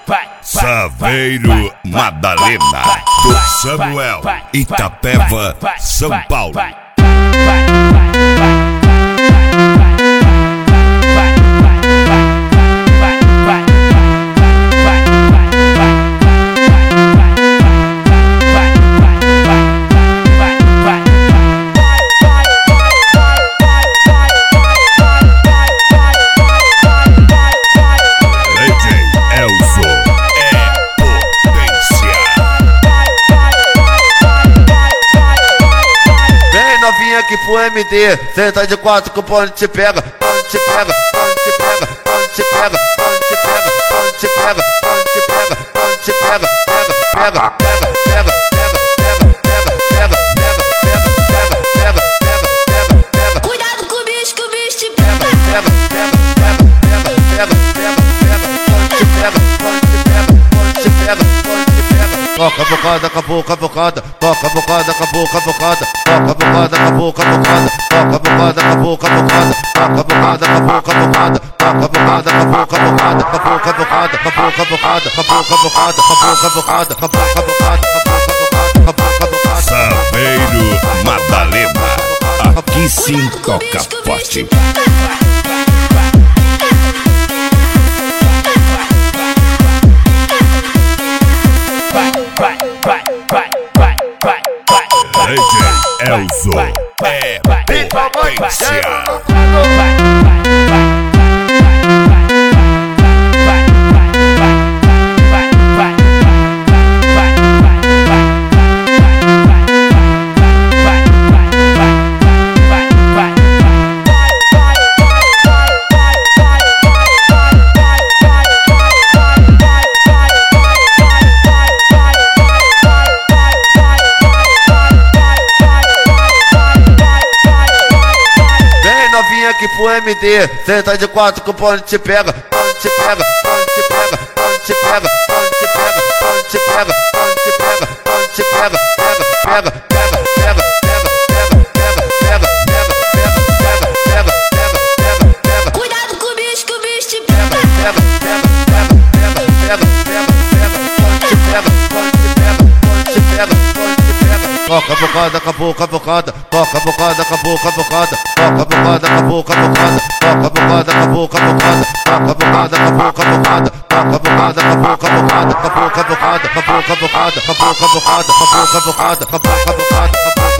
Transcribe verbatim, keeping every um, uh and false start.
Saveiro Madalena, do Samuel, Itapeva, São Paulo. Que pro M D, senta de quatro que o pão te pega, pão te pega, pão te pega, pão te pega, pão te pega, pão te pega, pão te pega, pão te pega, pega, pega, pega, pega, pega, pega, pega, pega, pega, pega, pega, pega. Cuidado com o bicho, que o bicho te pega. Pega, pega, pega, pega, pega, pega, pega, pão te pega, pão te pega, pão te pega, pão te pega. Toca a bocada, acabou, bocada, toca a bocada, acabou, bocada, toca a bocada, acabou, bocada, toca a bocada, acabou, bocada, toca a bocada, acabou, bocada, toca a bocada, acabou, bocada, acabou, bocada, acabou, bocada, acabou, bocada, acabou, bocada, acabou, bocada, acabou, bocada. Saveiro Madalena, aqui sim toca forte. D J Elzo é potência. Que pro M D, senta de quatro que o pão te pega, pão te pega, pão te pega, pão te pega, pão te pega, pão te pega, pão te pega, pão te pega, pega, pega, pega, pega, pega, pega, pega, pega, pega, pega. Cuidado com o bicho, que o bicho te pega. Pega, pega, pega, pega, pega, pega, pega, pão te pega, pão te pega, pão te pega, pão te pega. Toca a bocada, acabou, bocada, toca a bocada, acabou, bocada, toca a bocada, acabou, bocada, toca a bocada, acabou, bocada, toca a bocada, acabou, bocada, toca a bocada, acabou, bocada, acabou, bocada, acabou, bocada, acabou, bocada, acabou, bocada, acabou, bocada, acabou, bocada, acabou.